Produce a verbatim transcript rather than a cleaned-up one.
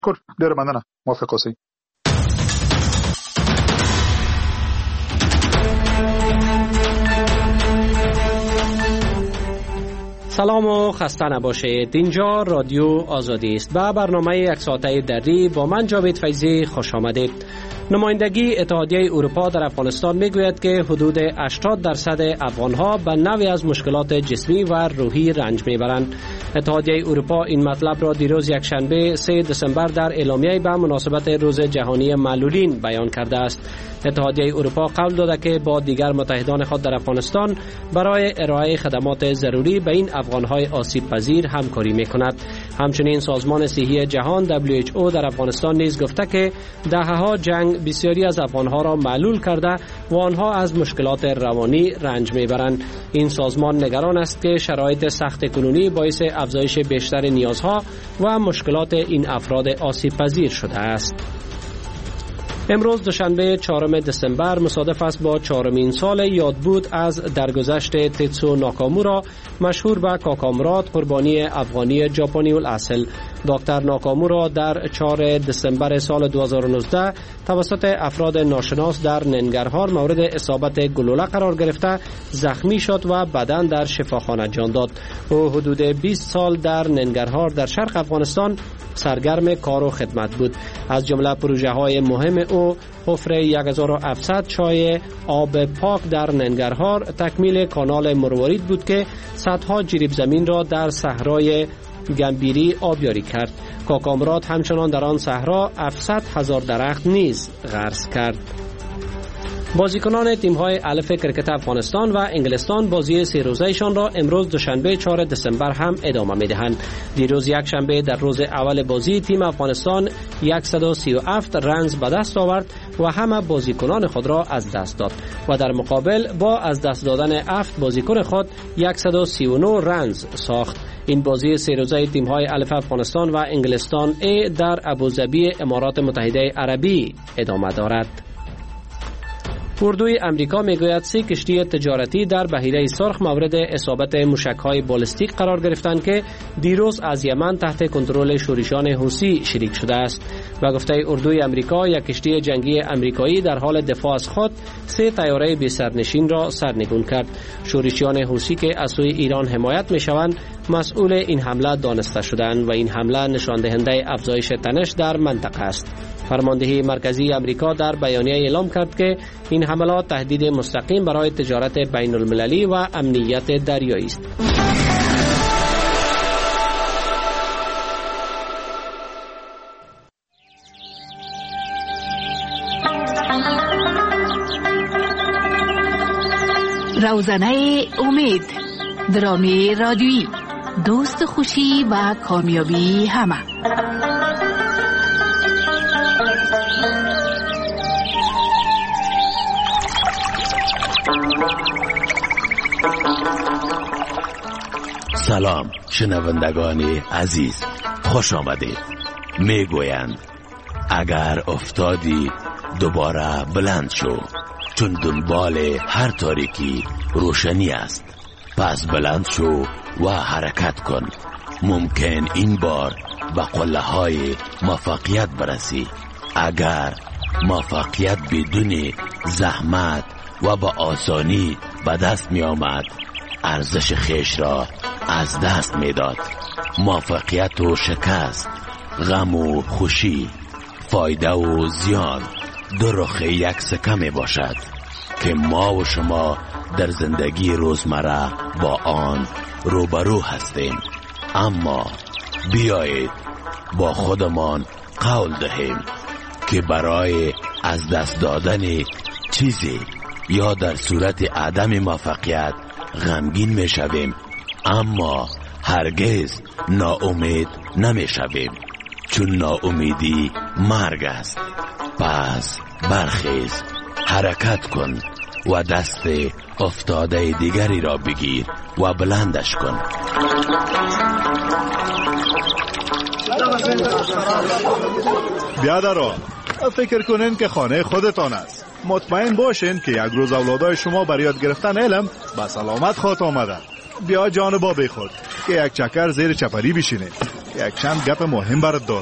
کور ډیر مننه موافق اوسئ. سلام و خسته نباشید. اینجا رادیو آزادی است. به برنامه یک ساعته دری با من جاوید فیضی خوش آمدید. نمایندگی اتحادیه اروپا در افغانستان میگوید که حدود هشتاد درصد افغانها به نوعی از مشکلات جسمی و روحی رنج میبرند. اتحادیه اروپا این مطلب را دیروز یکشنبه سه دسامبر در اعلامیه به مناسبت روز جهانی معلولین بیان کرده است. اتحادیه اروپا قول داده که با دیگر متحدان خود در افغانستان برای ارائه خدمات ضروری به این افغانهای آسیب پذیر همکاری میکند. همچنین سازمان صحی جهان دبلیو اچ او در افغانستان نیز گفته که دهه‌ها جنگ بسیاری از افغانها را معلول کرده و آنها از مشکلات روانی رنج میبرند. این سازمان نگران است که شرایط سخت کنونی باعث افزایش بیشتر نیازها و مشکلات این افراد آسیب پذیر شده است. امروز دوشنبه چهارم دسامبر مصادف است با چهارمین سال یادبود از درگذشت تتسو ناکامورا مشهور به کاکامراد، قربانی افغانی ژاپنی الاصل. دکتر ناکامورا در چهارم دسامبر سال دو هزار و نوزده توسط افراد ناشناس در ننگرهار مورد اصابت گلوله قرار گرفته زخمی شد و بدن در شفاخانه جان داد. او حدود بیست سال در ننگرهار در شرق افغانستان سرگرم کار و خدمت بود. از جمله پروژه های مهم او حفر هزار و هفتصد چای آب پاک در ننگرهار، تکمیل کانال مروارید بود که صدها جریب زمین را در صحرای گنبیری آبیاری کرد. کاکامراد همچنان در آن صحرا هفتصد هزار درخت نیز غرس کرد. بازیکنان تیم‌های الف کرکت افغانستان و انگلستان بازی سه روزه‌شان را امروز دوشنبه چهارم دسامبر هم ادامه می‌دهند. دیروز یک شنبه در روز اول بازی تیم افغانستان صد و سی و هفت رنز به دست آورد و همه بازیکنان خود را از دست داد و در مقابل با از دست دادن هفت بازیکن خود صد و سی و نه رنز ساخت. این بازی سه روزه تیم‌های الف افغانستان و انگلستان ای در ابوظبی امارات متحده عربی ادامه دارد. اردوی امریکا میگوید سه کشتی تجارتی در بحیره سرخ مورد اصابت موشک‌های بالستیک قرار گرفتند که دیروز از یمن تحت کنترل شورشیان حوثی شریک شده است. و گفته اردوی امریکا یک کشتی جنگی امریکایی در حال دفاع از خود سه طیاره بی سرنشین را سرنگون کرد. شورشیان حوثی که از سوی ایران حمایت میشوند مسئول این حمله دانسته شدند و این حمله نشان دهنده افزایش تنش در منطقه است. فرماندهی مرکزی امریکا در بیانیه اعلام کرد که این حملات تهدید مستقیم برای تجارت بین المللی و امنیت دریایی است. روزنه امید، درامی رادیویی، دوست خوشی و کامیابی همه. سلام شنوندگان عزیز، خوش آمدید. میگویند اگر افتادی دوباره بلند شو، چون دنبال هر تاریکی روشنی است. پس بلند شو و حرکت کن. ممکن این بار به قله های موفقیت برسی. اگر موفقیت بدون زحمت و با آسانی به دست می آمد، ارزش خیش را از دست می داد. موفقیت و شکست، غم و خوشی، فایده و زیان دو رخ یک سکه می باشد که ما و شما در زندگی روزمره با آن روبرو هستیم. اما بیایید با خودمان قول دهیم که برای از دست دادن چیزی یا در صورت عدم موفقیت غمگین می شویم، اما هرگز ناامید نمی شویم، چون ناامیدی مرگ است. پس برخیز، حرکت کن و دست افتاده دیگری را بگیر و بلندش کن. بیادران، فکر کنین که خانه خودتان است. مطمئن باشین که یک روز اولادای شما برای یاد گرفتن علم به سلامت خاط آمدن. بیا جان بابی خود که یک چکر زیر چپری بشینید. یک چند گپ مهم برات دارم.